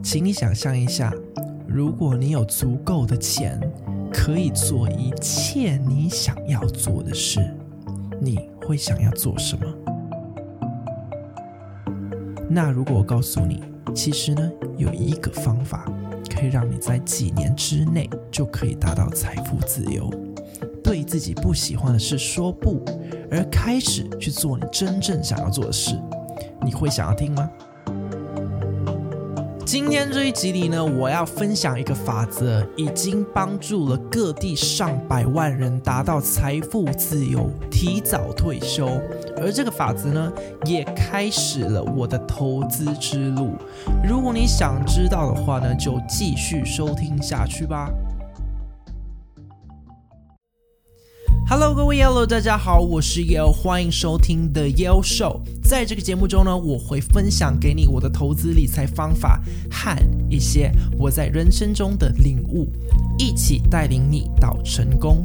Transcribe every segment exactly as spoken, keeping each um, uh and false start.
请你想象一下，如果你有足够的钱，可以做一切你想要做的事，你会想要做什么？那如果我告诉你，其实呢，有一个方法可以让你在几年之内就可以达到财富自由，对自己不喜欢的事说不，而开始去做你真正想要做的事，你会想要听吗？今天这一集里呢，我要分享一个法则，已经帮助了各地上百万人达到财富自由，提早退休。而这个法则呢，也开始了我的投资之路。如果你想知道的话呢，就继续收听下去吧。Hello， 各位 Yellow， 大家好，我是 Yellow， 欢迎收听 The Yellow Show。在这个节目中呢，我会分享给你我的投资理财方法和一些我在人生中的领悟，一起带领你到成功。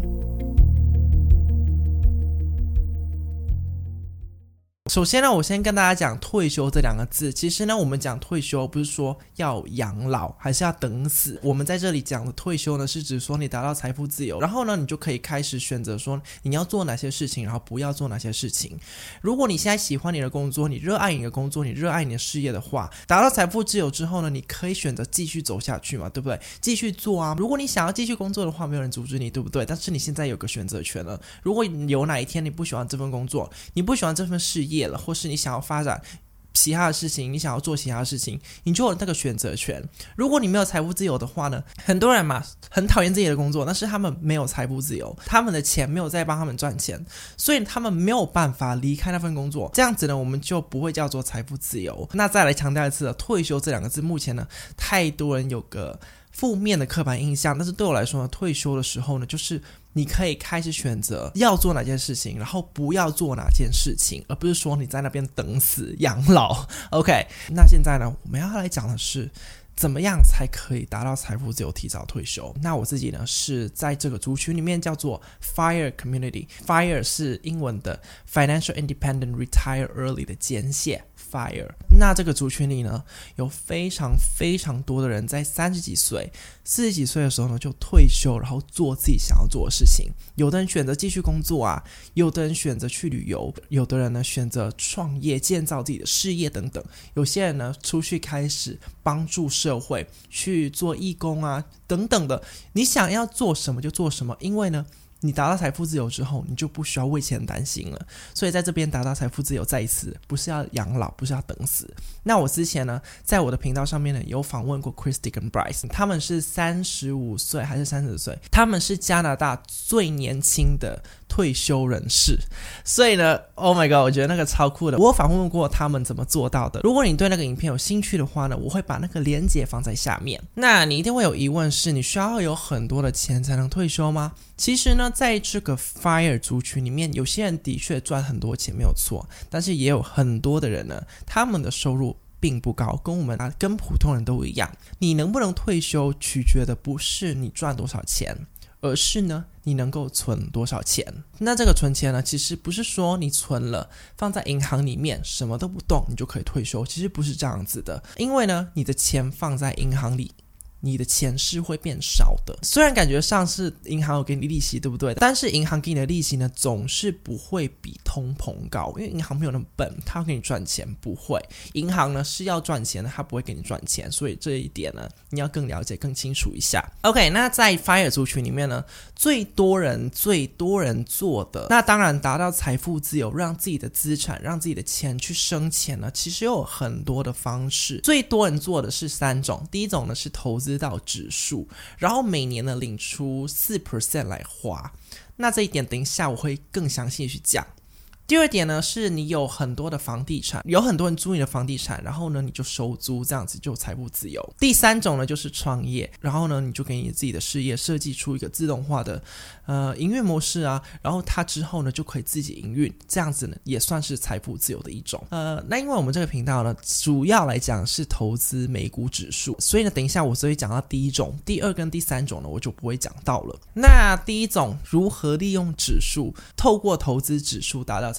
首先呢，我先跟大家讲退休这两个字。其实呢，我们讲退休不是说要养老还是要等死，我们在这里讲的退休呢，是指说你达到财富自由，然后呢，你就可以开始选择说你要做哪些事情，然后不要做哪些事情。如果你现在喜欢你的工作，你热爱你的工作，你热爱你的事业的话，达到财富自由之后呢，你可以选择继续走下去嘛，对不对？继续做啊。如果你想要继续工作的话，没有人阻止你，对不对？但是你现在有个选择权了。如果有哪一天你不喜欢这份工作，你不喜欢这份事业了，或是你想要发展其他的事情，你想要做其他的事情，你就有那个选择权。如果你没有财富自由的话呢，很多人嘛很讨厌自己的工作，但是他们没有财富自由，他们的钱没有在帮他们赚钱，所以他们没有办法离开那份工作，这样子呢，我们就不会叫做财富自由。那再来强调一次了，退休这两个字，目前呢，太多人有个负面的刻板印象，但是对我来说呢，退休的时候呢，就是你可以开始选择要做哪件事情，然后不要做哪件事情，而不是说你在那边等死养老。 OK， 那现在呢，我们要来讲的是怎么样才可以达到财富自由，提早退休。那我自己呢，是在这个族群里面叫做 FIRE Community， FIRE 是英文的 Financial Independent Retire Early 的简写 FIRE。 那这个族群里呢，有非常非常多的人在三十几岁四十几岁的时候呢，就退休，然后做自己想要做的事情。有的人选择继续工作啊，有的人选择去旅游，有的人呢选择创业，建造自己的事业等等。有些人呢出去开始帮助社会，去做义工啊等等的。你想要做什么就做什么，因为呢你达到财富自由之后，你就不需要为钱担心了。所以在这边达到财富自由，再一次不是要养老，不是要等死。那我之前呢，在我的频道上面呢，有访问过 Christy 跟 Bryce， 他们是三十五岁还是三十岁，他们是加拿大最年轻的退休人士。所以呢 Oh my god， 我觉得那个超酷的。我有访问过他们怎么做到的。如果你对那个影片有兴趣的话呢，我会把那个连结放在下面。那你一定会有疑问，是你需要有很多的钱才能退休吗？其实呢，在这个 FIRE 族群里面，有些人的确赚很多钱没有错，但是也有很多的人呢，他们的收入并不高，跟我们啊跟普通人都一样。你能不能退休，取决的不是你赚多少钱，而是呢你能够存多少钱。那这个存钱呢，其实不是说你存了放在银行里面什么都不动你就可以退休，其实不是这样子的。因为呢你的钱放在银行里，你的钱是会变少的。虽然感觉上是银行有给你利息，对不对？但是银行给你的利息呢，总是不会比通膨高，因为银行没有那么笨，它要给你赚钱，不会。银行呢是要赚钱的，它不会给你赚钱，所以这一点呢，你要更了解、更清楚一下。OK， 那在 FIRE 族群里面呢，最多人、最多人做的，那当然达到财富自由，让自己的资产、让自己的钱去生钱呢，其实有很多的方式。最多人做的是三种，第一种呢是投资到指数，然后每年呢领出 百分之四 来花。那这一点等一下我会更详细的去讲。第二点呢，是你有很多的房地产，有很多人租你的房地产，然后呢你就收租，这样子就有财富自由。第三种呢就是创业，然后呢你就给你自己的事业设计出一个自动化的呃营运模式啊，然后它之后呢就可以自己营运，这样子呢也算是财富自由的一种。呃，那因为我们这个频道呢主要来讲是投资美股指数，所以呢等一下我只会讲到第一种，第二跟第三种呢我就不会讲到了。那第一种如何利用指数，透过投资指数达到财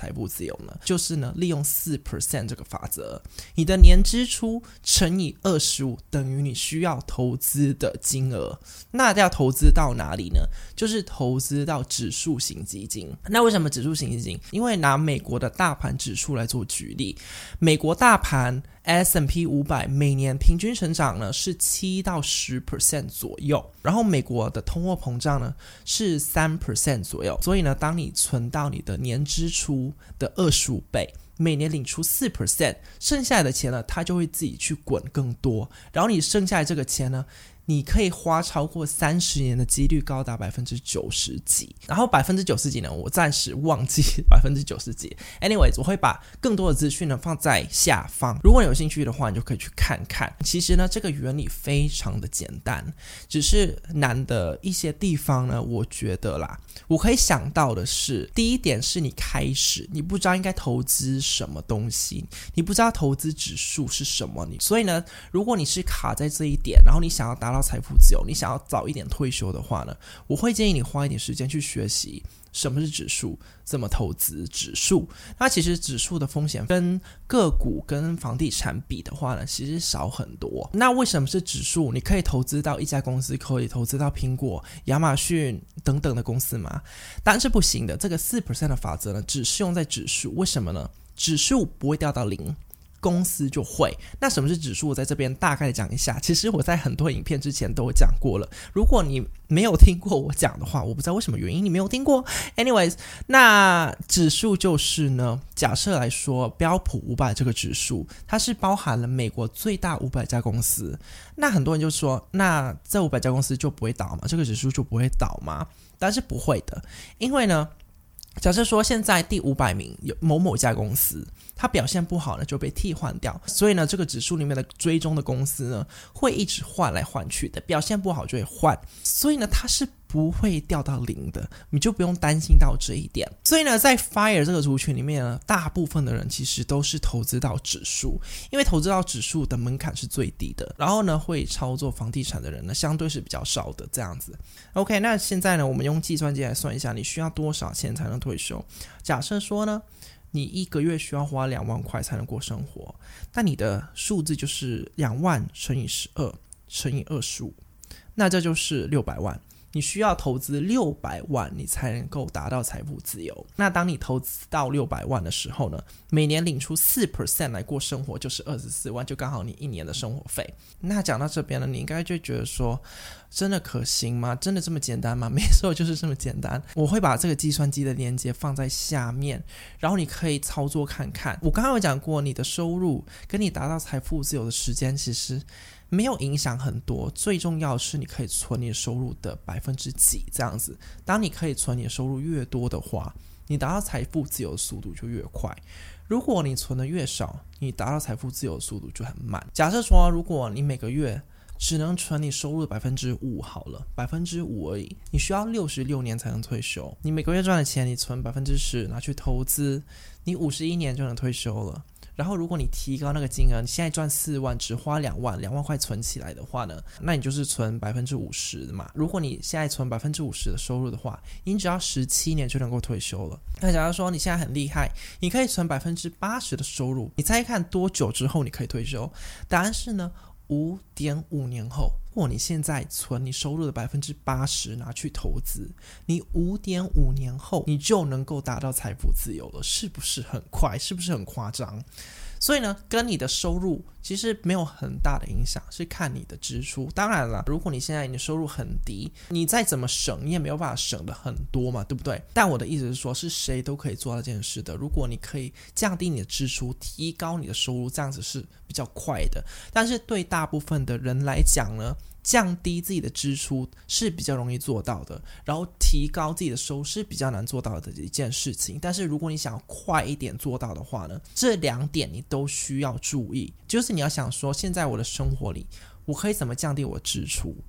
财富自由呢？就是呢利用 百分之四 这个法则，你的年支出乘以二十五等于你需要投资的金额。那要投资到哪里呢？就是投资到指数型基金。那为什么指数型基金？因为拿美国的大盘指数来做举例，美国大盘 S and P 五百 每年平均成长呢是七到十 percent 左右，然后美国的通货膨胀呢是 百分之三 左右。所以呢，当你存到你的年支出的二十五倍，每年领出 百分之四， 剩下来的钱呢，它就会自己去滚更多。然后你剩下来这个钱呢，你可以花超过三十年的几率高达百分之九十几，然后百分之九十几呢，我暂时忘记百分之九十几。Anyways， 我会把更多的资讯呢放在下方，如果你有兴趣的话，你就可以去看看。其实呢，这个原理非常的简单，只是难的一些地方呢，我觉得啦，我可以想到的是，第一点是你开始，你不知道应该投资什么东西，你不知道投资指数是什么，你所以呢，如果你是卡在这一点，然后你想要达到财富自由，你想要早一点退休的话呢，我会建议你花一点时间去学习什么是指数，怎么投资指数。那其实指数的风险跟个股跟房地产比的话呢，其实少很多。那为什么是指数？你可以投资到一家公司，可以投资到苹果、亚马逊等等的公司吗？当然是不行的。这个 百分之四 的法则呢，只适用在指数。为什么呢？指数不会掉到零，公司就会。那什么是指数？我在这边大概讲一下。其实我在很多影片之前都有讲过了，如果你没有听过我讲的话，我不知道为什么原因你没有听过。 Anyways， 那指数就是呢，假设来说标普五百这个指数，它是包含了美国最大五百家公司。那很多人就说，那这五百家公司就不会倒吗？这个指数就不会倒吗？但是不会的。因为呢，假设说现在第五百名有某某家公司，它表现不好呢，就被替换掉。所以呢，这个指数里面的追踪的公司呢，会一直换来换去的，表现不好就会换。所以呢，它是不会掉到零的，你就不用担心到这一点。所以呢，在 F I R E 这个族群里面呢，大部分的人其实都是投资到指数，因为投资到指数的门槛是最低的。然后呢，会操作房地产的人呢，相对是比较少的这样子。OK， 那现在呢，我们用计算机来算一下，你需要多少钱才能退休？假设说呢，你一个月需要花两万块才能过生活，那你的数字就是两万乘以十二乘以二十五，那这就是六百万。你需要投资六百万，你才能够达到财富自由。那当你投资到六百万的时候呢，每年领出 百分之四 来过生活，就是二十四万，就刚好你一年的生活费。那讲到这边呢，你应该就觉得说，真的可行吗？真的这么简单吗？没错，就是这么简单。我会把这个计算机的连接放在下面，然后你可以操作看看。我刚刚有讲过，你的收入跟你达到财富自由的时间其实没有影响很多，最重要的是你可以存你的收入的百分之几这样子。当你可以存你的收入越多的话，你达到财富自由的速度就越快。如果你存的越少，你达到财富自由的速度就很慢。假设说，如果你每个月只能存你收入的百分之五好了，百分之五而已，你需要六十六年才能退休。你每个月赚的钱，你存百分之十拿去投资，你五十一年就能退休了。然后如果你提高那个金额，你现在赚四万，只花两万，两万块存起来的话呢，那你就是存百分之五十的嘛。如果你现在存百分之五十的收入的话，你只要十七年就能够退休了。那假如说你现在很厉害，你可以存百分之八十的收入，你猜看多久之后你可以退休？答案是呢，五点五年后。如果你现在存你收入的百分之八十拿去投资，你五点五年后你就能够达到财富自由了，是不是很快？是不是很夸张？所以呢，跟你的收入其实没有很大的影响，是看你的支出。当然了，如果你现在你的收入很低，你再怎么省，你也没有办法省的很多嘛，对不对？但我的意思是说，是谁都可以做到这件事的。如果你可以降低你的支出，提高你的收入，这样子是比较快的。但是对大部分的人来讲呢，降低自己的支出是比较容易做到的，然后提高自己的收入是比较难做到的一件事情。但是如果你想要快一点做到的话呢，这两点你都需要注意。就是你要想说，现在我的生活里我可以怎么降低我的支出，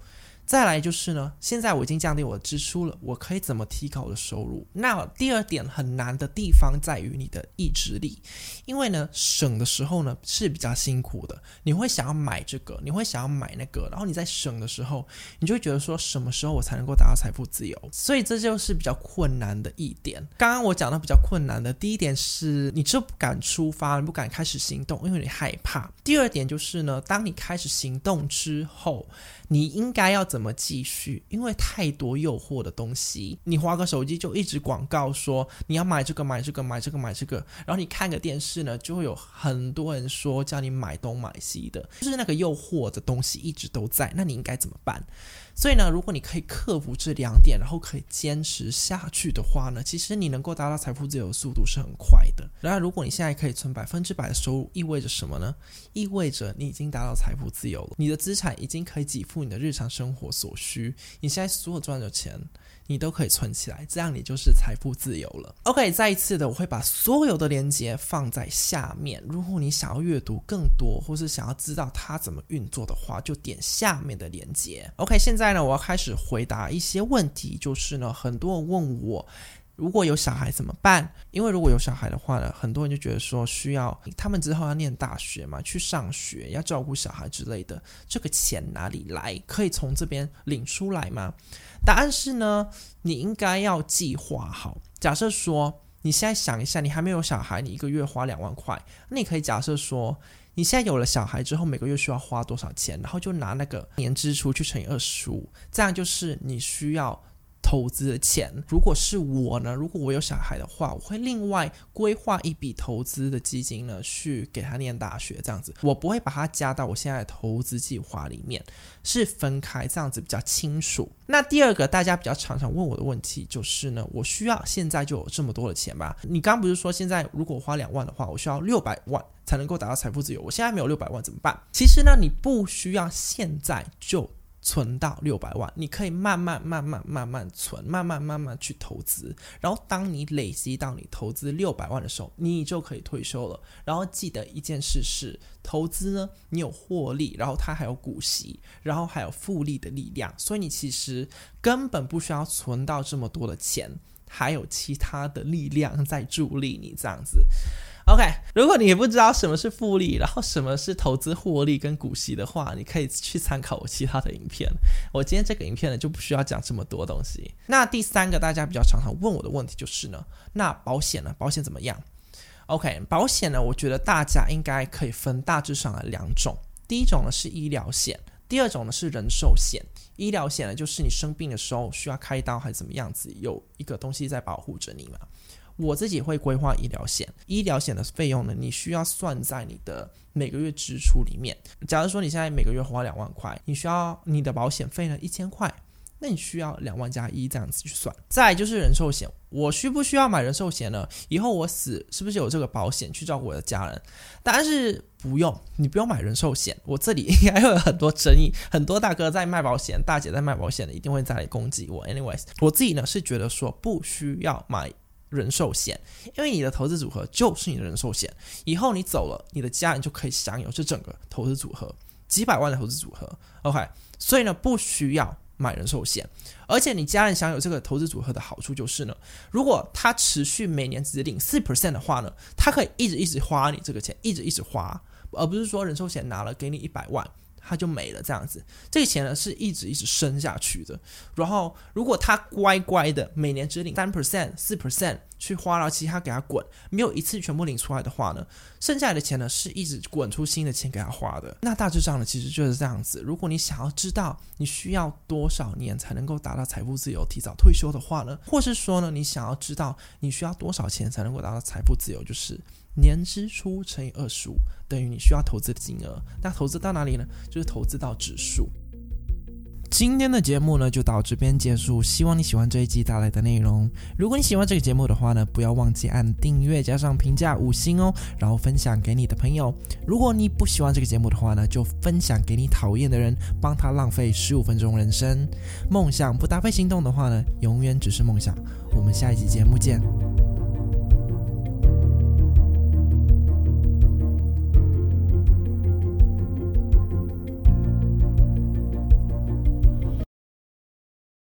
再来就是呢，现在我已经降低我的支出了，我可以怎么提高我的收入？那第二点很难的地方在于你的意志力，因为呢，省的时候呢是比较辛苦的，你会想要买这个，你会想要买那个，然后你在省的时候，你就会觉得说什么时候我才能够达到财富自由？所以这就是比较困难的一点。刚刚我讲的比较困难的第一点是，你就不敢出发，你不敢开始行动，因为你害怕。第二点就是呢，当你开始行动之后，你应该要怎么继续？因为太多诱惑的东西，你滑个手机就一直广告说你要买这个买这个买这个买这个，然后你看个电视呢，就会有很多人说叫你买东买西的，就是那个诱惑的东西一直都在，那你应该怎么办？所以呢，如果你可以克服这两点，然后可以坚持下去的话呢，其实你能够达到财富自由的速度是很快的。然后如果你现在可以存百分之百的收入，意味着什么呢？意味着你已经达到财富自由了，你的资产已经可以给付你的日常生活所需，你现在所有赚的钱你都可以存起来，这样你就是财富自由了。 OK， 再一次的我会把所有的连结放在下面，如果你想要阅读更多或是想要知道它怎么运作的话，就点下面的连结。 OK， 现在呢我要开始回答一些问题，就是呢很多人问我如果有小孩怎么办？因为如果有小孩的话呢，很多人就觉得说需要他们之后要念大学嘛，去上学要照顾小孩之类的，这个钱哪里来？可以从这边领出来吗？答案是呢，你应该要计划好。假设说你现在想一下，你还没有小孩，你一个月花两万块，那你可以假设说你现在有了小孩之后每个月需要花多少钱，然后就拿那个年支出去乘以二十五，这样就是你需要投资的钱。如果是我呢，如果我有小孩的话，我会另外规划一笔投资的基金呢，去给他念大学，这样子我不会把它加到我现在的投资计划里面，是分开，这样子比较清楚。那第二个大家比较常常问我的问题就是呢，我需要现在就有这么多的钱吧？你刚刚不是说现在如果我花两万的话，我需要六百万才能够达到财富自由，我现在没有六百万怎么办？其实呢，你不需要现在就存到六百万，你可以慢慢慢慢慢慢存，慢慢慢慢去投资，然后当你累积到你投资六百万的时候，你就可以退休了。然后记得一件事是，投资呢你有获利，然后它还有股息，然后还有复利的力量，所以你其实根本不需要存到这么多的钱，还有其他的力量在助力你这样子。OK， 如果你也不知道什么是复利，然后什么是投资获利跟股息的话，你可以去参考我其他的影片。我今天这个影片呢就不需要讲这么多东西。那第三个大家比较常常问我的问题就是呢，那保险呢？保险怎么样？ OK， 保险呢，我觉得大家应该可以分大致上的两种。第一种呢是医疗险，第二种呢是人寿险。医疗险呢就是你生病的时候需要开刀还是怎么样子，有一个东西在保护着你嘛。我自己会规划医疗险，医疗险的费用呢，你需要算在你的每个月支出里面。假如说你现在每个月花两万块，你需要你的保险费呢一千块，那你需要两万加一这样子去算。再来就是人寿险，我需不需要买人寿险呢？以后我死是不是有这个保险去照顾我的家人？答案是不用，你不用买人寿险。我这里应该会有很多争议，很多大哥在卖保险，大姐在卖保险的一定会再来攻击我。Anyways， 我自己呢是觉得说不需要买人寿险，因为你的投资组合就是你的人寿险，以后你走了，你的家人就可以享有这整个投资组合，几百万的投资组合。 OK， 所以呢不需要买人寿险。而且你家人享有这个投资组合的好处就是呢，如果他持续每年只领 百分之四 的话呢，他可以一直一直花你这个钱，一直一直花，而不是说人寿险拿了给你一百万它就没了这样子。这个钱呢是一直一直升下去的。然后如果他乖乖的每年只领 百分之三、百分之四 去花，然后其他给他滚，没有一次全部领出来的话呢，剩下来的钱呢是一直滚出新的钱给他花的。那大致上呢其实就是这样子。如果你想要知道你需要多少年才能够达到财富自由提早退休的话呢，或是说呢你想要知道你需要多少钱才能够达到财富自由，就是年支出乘以二十五等于你需要投资的金额。那投资到哪里呢？就是投资到指数。今天的节目呢就到这边结束，希望你喜欢这一集带来的内容。如果你喜欢这个节目的话呢，不要忘记按订阅加上评价五星哦，然后分享给你的朋友。如果你不喜欢这个节目的话呢，就分享给你讨厌的人，帮他浪费十五分钟人生。梦想不搭配行动的话呢，永远只是梦想。我们下一集节目见。